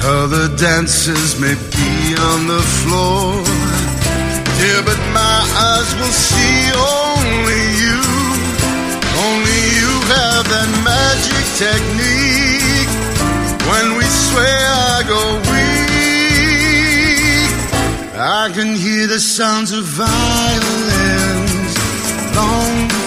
Other dancers may be on the floor, dear, but my eyes will see only you. Only you have that magic technique. When we sway, I go weak. I can hear the sounds of violins long